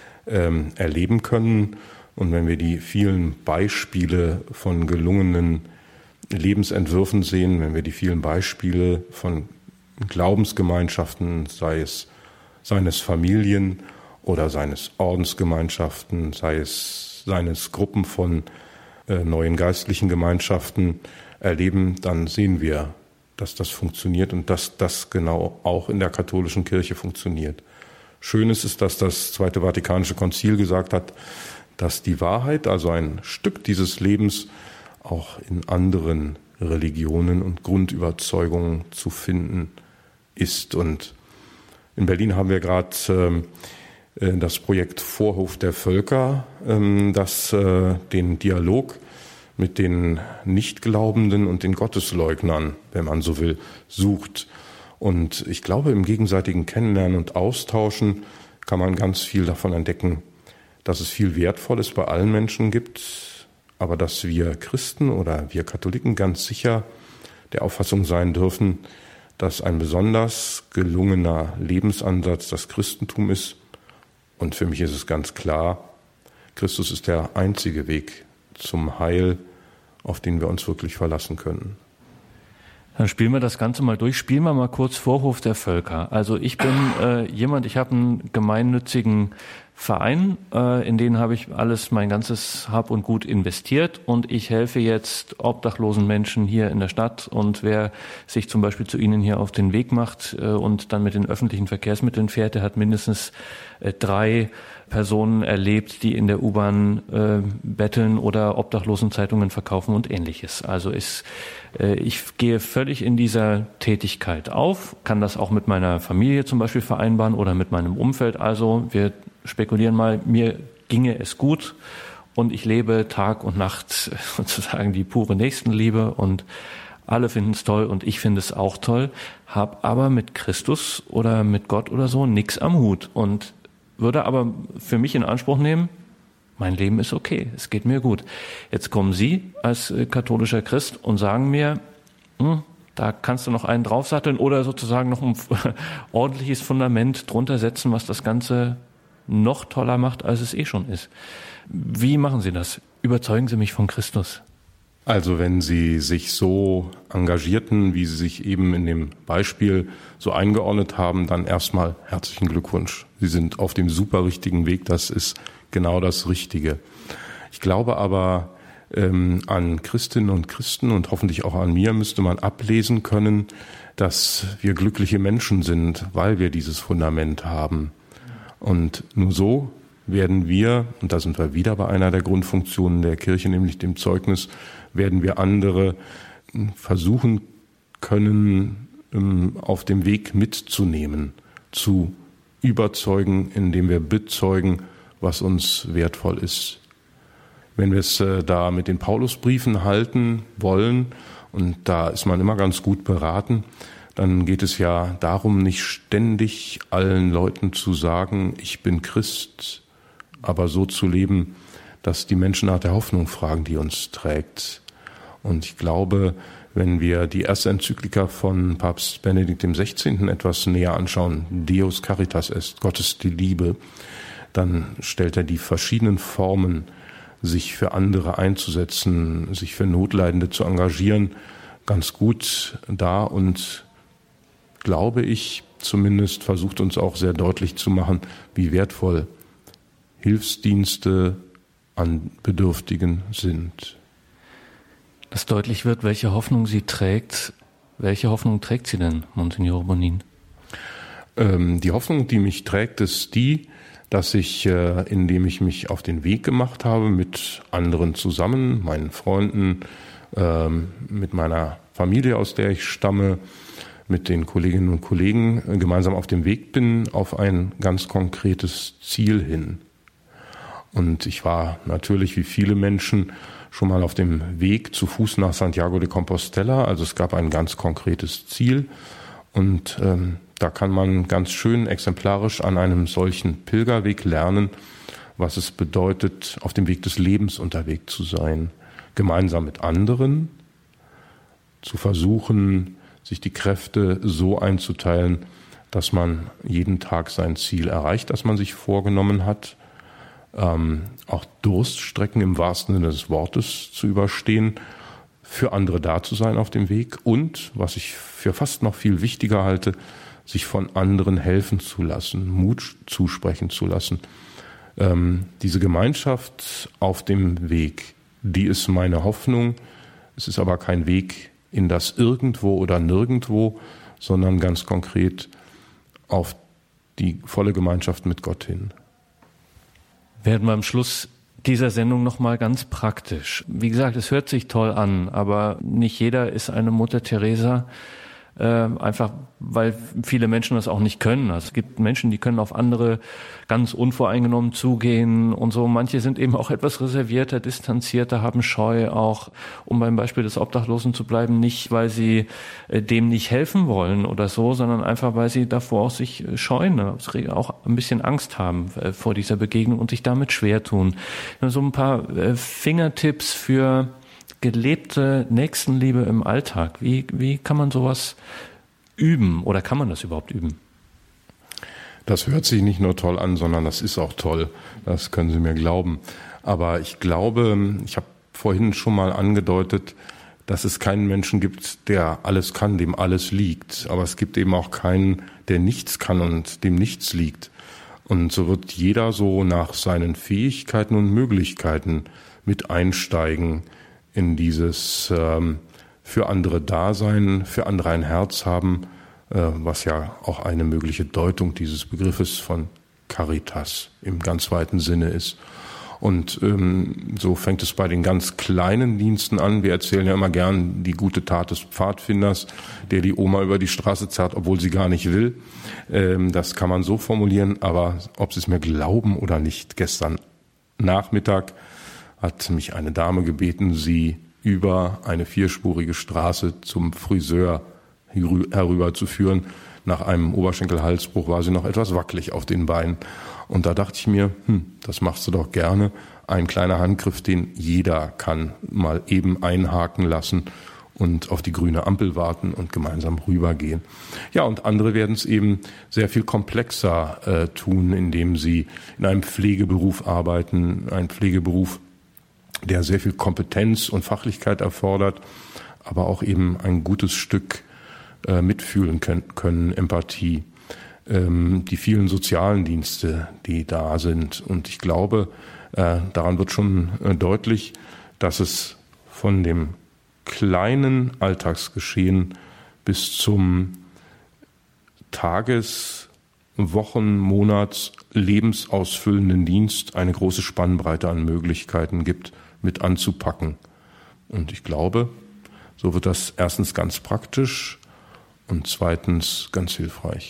erleben können. Und wenn wir die vielen Beispiele von gelungenen Lebensentwürfen sehen, wenn wir die vielen Beispiele von Glaubensgemeinschaften, sei es seines Familien oder seines Ordensgemeinschaften, sei es seines Gruppen von äh, neuen geistlichen Gemeinschaften erleben, dann sehen wir, dass das funktioniert und dass das genau auch in der katholischen Kirche funktioniert. Schön ist es, dass das Zweite Vatikanische Konzil gesagt hat, dass die Wahrheit, also ein Stück dieses Lebens, auch in anderen Religionen und Grundüberzeugungen zu finden ist. Und in Berlin haben wir gerade ähm, das Projekt Vorhof der Völker, ähm, das äh, den Dialog mit den Nichtglaubenden und den Gottesleugnern, wenn man so will, sucht. Und ich glaube, im gegenseitigen Kennenlernen und Austauschen kann man ganz viel davon entdecken, dass es viel Wertvolles bei allen Menschen gibt, aber dass wir Christen oder wir Katholiken ganz sicher der Auffassung sein dürfen, dass ein besonders gelungener Lebensansatz das Christentum ist. Und für mich ist es ganz klar, Christus ist der einzige Weg zum Heil, auf den wir uns wirklich verlassen können. Dann spielen wir das Ganze mal durch. Spielen wir mal kurz Vorhof der Völker. Also ich bin äh, jemand, ich habe einen gemeinnützigen Verein, äh, in den habe ich alles, mein ganzes Hab und Gut investiert und ich helfe jetzt obdachlosen Menschen hier in der Stadt und wer sich zum Beispiel zu Ihnen hier auf den Weg macht äh, und dann mit den öffentlichen Verkehrsmitteln fährt, der hat mindestens äh, drei Personen erlebt, die in der U-Bahn äh, betteln oder Obdachlosenzeitungen verkaufen und ähnliches. Also ist, äh, ich gehe völlig in dieser Tätigkeit auf, kann das auch mit meiner Familie zum Beispiel vereinbaren oder mit meinem Umfeld. Also wir spekulieren mal, mir ginge es gut und ich lebe Tag und Nacht sozusagen die pure Nächstenliebe und alle finden es toll und ich finde es auch toll, habe aber mit Christus oder mit Gott oder so nichts am Hut und würde aber für mich in Anspruch nehmen, mein Leben ist okay, es geht mir gut. Jetzt kommen Sie als katholischer Christ und sagen mir, hm, da kannst du noch einen draufsatteln oder sozusagen noch ein ordentliches Fundament drunter setzen, was das Ganze noch toller macht, als es eh schon ist. Wie machen Sie das? Überzeugen Sie mich von Christus. Also wenn Sie sich so engagierten, wie Sie sich eben in dem Beispiel so eingeordnet haben, dann erstmal herzlichen Glückwunsch. Sie sind auf dem super richtigen Weg, das ist genau das Richtige. Ich glaube aber, ähm, an Christinnen und Christen und hoffentlich auch an mir müsste man ablesen können, dass wir glückliche Menschen sind, weil wir dieses Fundament haben. Und nur so werden wir, und da sind wir wieder bei einer der Grundfunktionen der Kirche, nämlich dem Zeugnis, werden wir andere versuchen können, auf dem Weg mitzunehmen, zu überzeugen, indem wir bezeugen, was uns wertvoll ist. Wenn wir es da mit den Paulusbriefen halten wollen, und da ist man immer ganz gut beraten, dann geht es ja darum, nicht ständig allen Leuten zu sagen, ich bin Christ, aber so zu leben, dass die Menschen nach der Hoffnung fragen, die uns trägt. Und ich glaube, wenn wir die erste Enzyklika von Papst Benedikt dem Sechzehnten etwas näher anschauen, Deus Caritas est, Gott ist die Liebe, dann stellt er die verschiedenen Formen, sich für andere einzusetzen, sich für Notleidende zu engagieren, ganz gut dar und glaube ich, zumindest versucht uns auch sehr deutlich zu machen, wie wertvoll Hilfsdienste an Bedürftigen sind. Dass deutlich wird, welche Hoffnung sie trägt. Welche Hoffnung trägt sie denn, Monsignor Bonin? Ähm, die Hoffnung, die mich trägt, ist die, dass ich, äh, indem ich mich auf den Weg gemacht habe, mit anderen zusammen, meinen Freunden, ähm, mit meiner Familie, aus der ich stamme, mit den Kolleginnen und Kollegen äh, gemeinsam auf dem Weg bin, auf ein ganz konkretes Ziel hin. Und ich war natürlich, wie viele Menschen, schon mal auf dem Weg zu Fuß nach Santiago de Compostela. Also es gab ein ganz konkretes Ziel. Und ähm, da kann man ganz schön exemplarisch an einem solchen Pilgerweg lernen, was es bedeutet, auf dem Weg des Lebens unterwegs zu sein. Gemeinsam mit anderen zu versuchen, sich die Kräfte so einzuteilen, dass man jeden Tag sein Ziel erreicht, das man sich vorgenommen hat. Ähm, auch Durststrecken im wahrsten Sinne des Wortes zu überstehen, für andere da zu sein auf dem Weg und, was ich für fast noch viel wichtiger halte, sich von anderen helfen zu lassen, Mut zusprechen zu lassen. Ähm, diese Gemeinschaft auf dem Weg, die ist meine Hoffnung. Es ist aber kein Weg in das Irgendwo oder Nirgendwo, sondern ganz konkret auf die volle Gemeinschaft mit Gott hin. Werden wir am Schluss dieser Sendung nochmal ganz praktisch. Wie gesagt, es hört sich toll an, aber nicht jeder ist eine Mutter Teresa, äh, einfach weil viele Menschen das auch nicht können. Also es gibt Menschen, die können auf andere ganz unvoreingenommen zugehen und so. Manche sind eben auch etwas reservierter, distanzierter, haben Scheu auch, um beim Beispiel des Obdachlosen zu bleiben, nicht, weil sie äh, dem nicht helfen wollen oder so, sondern einfach, weil sie davor auch sich scheuen, auch ein bisschen Angst haben äh, vor dieser Begegnung und sich damit schwer tun. So ein paar äh, Fingertipps für gelebte Nächstenliebe im Alltag. Wie, wie kann man sowas üben oder kann man das überhaupt üben? Das hört sich nicht nur toll an, sondern das ist auch toll. Das können Sie mir glauben. Aber ich glaube, ich habe vorhin schon mal angedeutet, dass es keinen Menschen gibt, der alles kann, dem alles liegt. Aber es gibt eben auch keinen, der nichts kann und dem nichts liegt. Und so wird jeder so nach seinen Fähigkeiten und Möglichkeiten mit einsteigen in dieses ähm, für andere Dasein, für andere ein Herz haben, äh, was ja auch eine mögliche Deutung dieses Begriffes von Caritas im ganz weiten Sinne ist. Und ähm, so fängt es bei den ganz kleinen Diensten an. Wir erzählen ja immer gern die gute Tat des Pfadfinders, der die Oma über die Straße zerrt, obwohl sie gar nicht will. Ähm, das kann man so formulieren, aber ob Sie es mir glauben oder nicht, gestern Nachmittag hat mich eine Dame gebeten, sie über eine vierspurige Straße zum Friseur herüber zu führen. Nach einem Oberschenkelhalsbruch war sie noch etwas wackelig auf den Beinen. Und da dachte ich mir, hm, das machst du doch gerne. Ein kleiner Handgriff, den jeder kann, mal eben einhaken lassen und auf die grüne Ampel warten und gemeinsam rübergehen. Ja, und andere werden es eben sehr viel komplexer äh, tun, indem sie in einem Pflegeberuf arbeiten, ein Pflegeberuf, der sehr viel Kompetenz und Fachlichkeit erfordert, aber auch eben ein gutes Stück äh, mitfühlen können, können, Empathie. Die vielen sozialen Dienste, die da sind. Und ich glaube, daran wird schon deutlich, dass es von dem kleinen Alltagsgeschehen bis zum Tages-, Wochen-, Monats-, lebensausfüllenden Dienst eine große Spannbreite an Möglichkeiten gibt, mit anzupacken. Und ich glaube, so wird das erstens ganz praktisch und zweitens ganz hilfreich.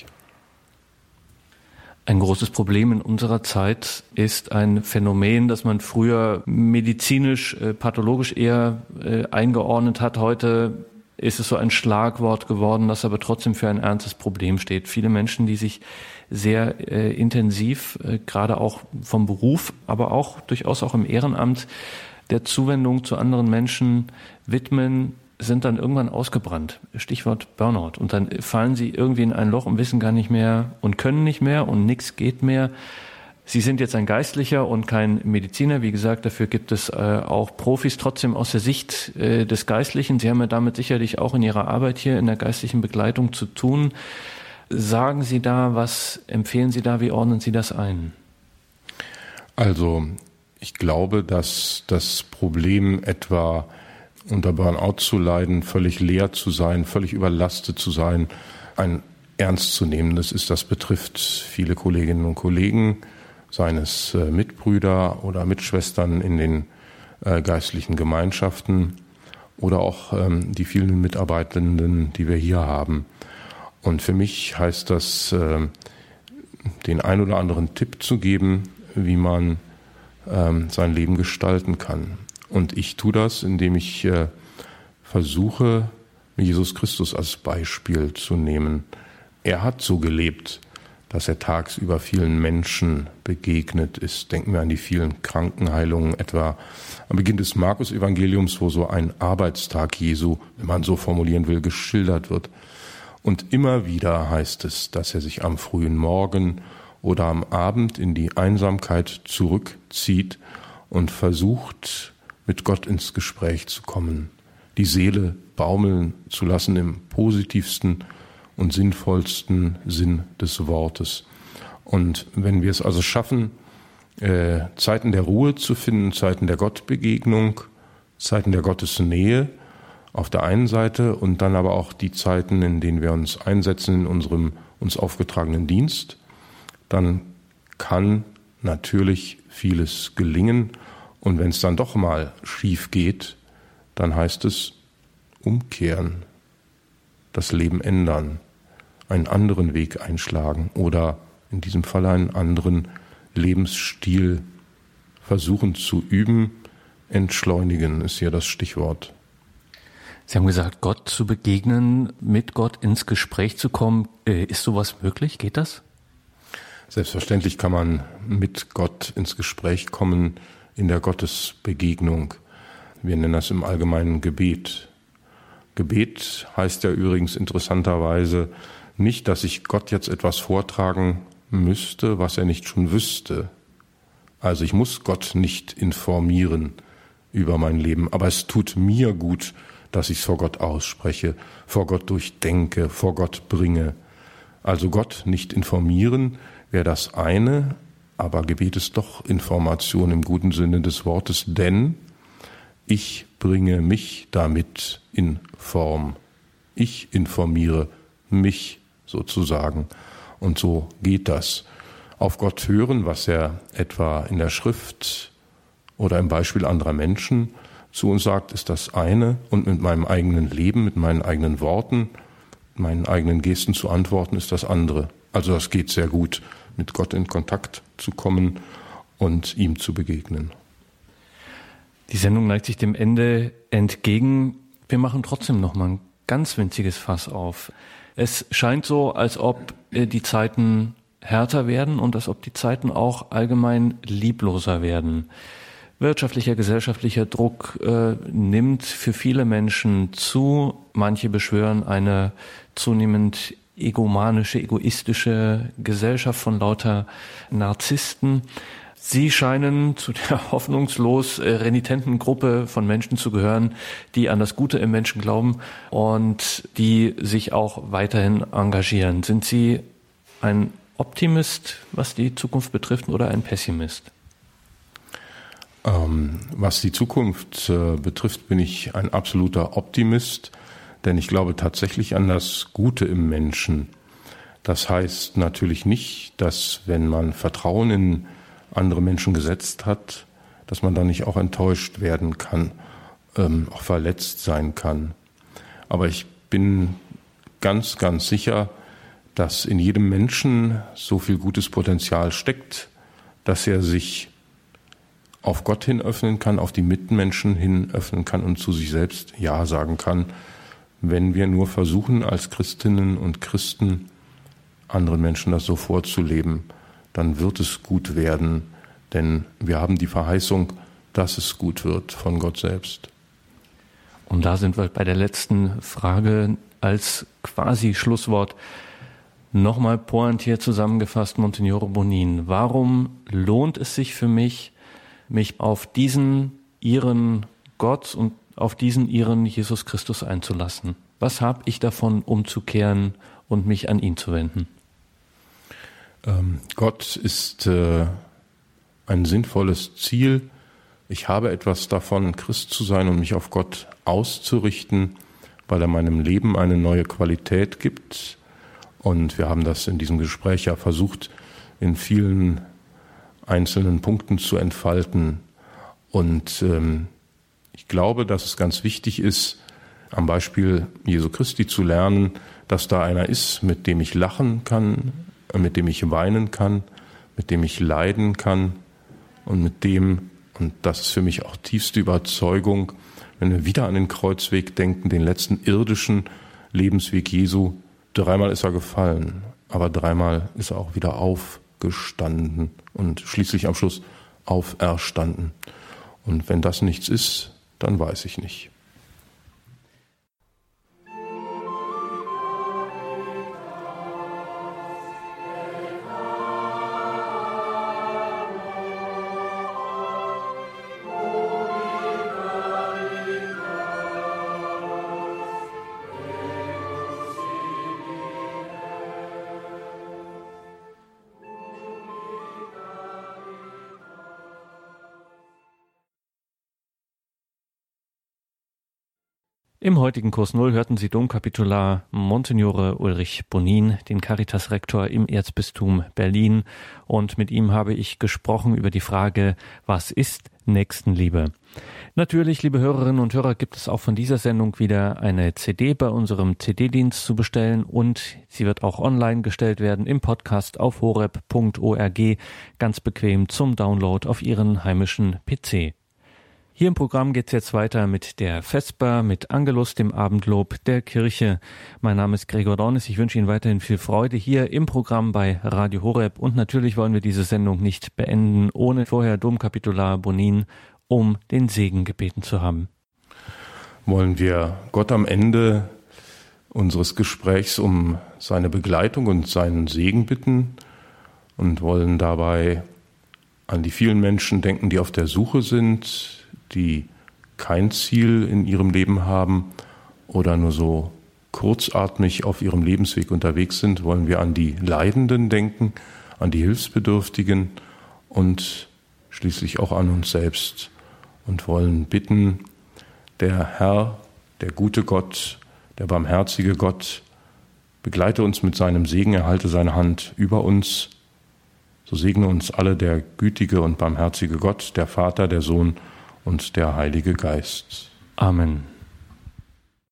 Ein großes Problem in unserer Zeit ist ein Phänomen, das man früher medizinisch, äh, pathologisch eher äh, eingeordnet hat. Heute ist es so ein Schlagwort geworden, das aber trotzdem für ein ernstes Problem steht. Viele Menschen, die sich sehr äh, intensiv, äh, gerade auch vom Beruf, aber auch durchaus auch im Ehrenamt, der Zuwendung zu anderen Menschen widmen, sind dann irgendwann ausgebrannt. Stichwort Burnout. Und dann fallen sie irgendwie in ein Loch und wissen gar nicht mehr und können nicht mehr und nichts geht mehr. Sie sind jetzt ein Geistlicher und kein Mediziner. Wie gesagt, dafür gibt es äh, auch Profis trotzdem aus der Sicht äh, des Geistlichen. Sie haben ja damit sicherlich auch in Ihrer Arbeit hier in der geistlichen Begleitung zu tun. Sagen Sie da was, empfehlen Sie da, wie ordnen Sie das ein? Also, ich glaube, dass das Problem etwa unter Burnout zu leiden, völlig leer zu sein, völlig überlastet zu sein, ein ernstzunehmendes ist. Das betrifft viele Kolleginnen und Kollegen, seien es äh, Mitbrüder oder Mitschwestern in den äh, geistlichen Gemeinschaften oder auch ähm, die vielen Mitarbeitenden, die wir hier haben. Und für mich heißt das, äh, den ein oder anderen Tipp zu geben, wie man äh, sein Leben gestalten kann. Und ich tue das, indem ich äh, versuche, Jesus Christus als Beispiel zu nehmen. Er hat so gelebt, dass er tagsüber vielen Menschen begegnet ist. Denken wir an die vielen Krankenheilungen, etwa am Beginn des Markus-Evangeliums, wo so ein Arbeitstag Jesu, wenn man so formulieren will, geschildert wird. Und immer wieder heißt es, dass er sich am frühen Morgen oder am Abend in die Einsamkeit zurückzieht und versucht, mit Gott ins Gespräch zu kommen, die Seele baumeln zu lassen im positivsten und sinnvollsten Sinn des Wortes. Und wenn wir es also schaffen, äh, Zeiten der Ruhe zu finden, Zeiten der Gottbegegnung, Zeiten der Gottesnähe auf der einen Seite und dann aber auch die Zeiten, in denen wir uns einsetzen in unserem uns aufgetragenen Dienst, dann kann natürlich vieles gelingen. Und wenn es dann doch mal schief geht, dann heißt es umkehren, das Leben ändern, einen anderen Weg einschlagen oder in diesem Fall einen anderen Lebensstil versuchen zu üben. Entschleunigen ist hier das Stichwort. Sie haben gesagt, Gott zu begegnen, mit Gott ins Gespräch zu kommen. Ist sowas möglich? Geht das? Selbstverständlich kann man mit Gott ins Gespräch kommen, in der Gottesbegegnung. Wir nennen das im Allgemeinen Gebet. Gebet heißt ja übrigens interessanterweise nicht, dass ich Gott jetzt etwas vortragen müsste, was er nicht schon wüsste. Also ich muss Gott nicht informieren über mein Leben, aber es tut mir gut, dass ich es vor Gott ausspreche, vor Gott durchdenke, vor Gott bringe. Also Gott nicht informieren wäre das eine, aber Gebet ist doch Information im guten Sinne des Wortes, denn ich bringe mich damit in Form. Ich informiere mich sozusagen. Und so geht das. Auf Gott hören, was er etwa in der Schrift oder im Beispiel anderer Menschen zu uns sagt, ist das eine. Und mit meinem eigenen Leben, mit meinen eigenen Worten, meinen eigenen Gesten zu antworten, ist das andere. Also das geht sehr gut, mit Gott in Kontakt zu kommen und ihm zu begegnen. Die Sendung neigt sich dem Ende entgegen. Wir machen trotzdem noch mal ein ganz winziges Fass auf. Es scheint so, als ob die Zeiten härter werden und als ob die Zeiten auch allgemein liebloser werden. Wirtschaftlicher, gesellschaftlicher Druck äh, nimmt für viele Menschen zu. Manche beschwören eine zunehmend egomanische, egoistische Gesellschaft von lauter Narzissten. Sie scheinen zu der hoffnungslos äh, renitenten Gruppe von Menschen zu gehören, die an das Gute im Menschen glauben und die sich auch weiterhin engagieren. Sind Sie ein Optimist, was die Zukunft betrifft, oder ein Pessimist? Ähm, was die Zukunft äh, betrifft, bin ich ein absoluter Optimist, denn ich glaube tatsächlich an das Gute im Menschen. Das heißt natürlich nicht, dass wenn man Vertrauen in andere Menschen gesetzt hat, dass man dann nicht auch enttäuscht werden kann, ähm, auch verletzt sein kann. Aber ich bin ganz, ganz sicher, dass in jedem Menschen so viel gutes Potenzial steckt, dass er sich auf Gott hin öffnen kann, auf die Mitmenschen hin öffnen kann und zu sich selbst Ja sagen kann, wenn wir nur versuchen, als Christinnen und Christen anderen Menschen das so vorzuleben, dann wird es gut werden, denn wir haben die Verheißung, dass es gut wird von Gott selbst. Und da sind wir bei der letzten Frage als quasi Schlusswort. Nochmal pointiert zusammengefasst, Monsignore Bonin, warum lohnt es sich für mich, mich auf diesen Ihren Gott und auf diesen Ihren Jesus Christus einzulassen? Was habe ich davon, umzukehren und mich an ihn zu wenden? Ähm, Gott ist äh, ein sinnvolles Ziel. Ich habe etwas davon, Christ zu sein und mich auf Gott auszurichten, weil er meinem Leben eine neue Qualität gibt. Und wir haben das in diesem Gespräch ja versucht, in vielen einzelnen Punkten zu entfalten. Und ähm, ich glaube, dass es ganz wichtig ist, am Beispiel Jesu Christi zu lernen, dass da einer ist, mit dem ich lachen kann, mit dem ich weinen kann, mit dem ich leiden kann und mit dem, und das ist für mich auch tiefste Überzeugung, wenn wir wieder an den Kreuzweg denken, den letzten irdischen Lebensweg Jesu, dreimal ist er gefallen, aber dreimal ist er auch wieder aufgestanden und schließlich am Schluss auferstanden. Und wenn das nichts ist, dann weiß ich nicht. Im heutigen Kurs Null hörten Sie Domkapitular Monsignore Ulrich Bonin, den Caritas-Rektor im Erzbistum Berlin. Und mit ihm habe ich gesprochen über die Frage, was ist Nächstenliebe? Natürlich, liebe Hörerinnen und Hörer, gibt es auch von dieser Sendung wieder eine C D bei unserem C D-Dienst zu bestellen und sie wird auch online gestellt werden im Podcast auf horeb punkt org, ganz bequem zum Download auf Ihren heimischen P C. Hier im Programm geht's jetzt weiter mit der Vesper, mit Angelus, dem Abendlob der Kirche. Mein Name ist Gregor Dornis. Ich wünsche Ihnen weiterhin viel Freude hier im Programm bei Radio Horeb. Und natürlich wollen wir diese Sendung nicht beenden, ohne vorher Domkapitular Bonin um den Segen gebeten zu haben. Wollen wir Gott am Ende unseres Gesprächs um seine Begleitung und seinen Segen bitten und wollen dabei an die vielen Menschen denken, die auf der Suche sind, die kein Ziel in ihrem Leben haben oder nur so kurzatmig auf ihrem Lebensweg unterwegs sind, wollen wir an die Leidenden denken, an die Hilfsbedürftigen und schließlich auch an uns selbst und wollen bitten, der Herr, der gute Gott, der barmherzige Gott, begleite uns mit seinem Segen, erhalte seine Hand über uns. So segne uns alle der gütige und barmherzige Gott, der Vater, der Sohn und der Heilige Geist. Amen.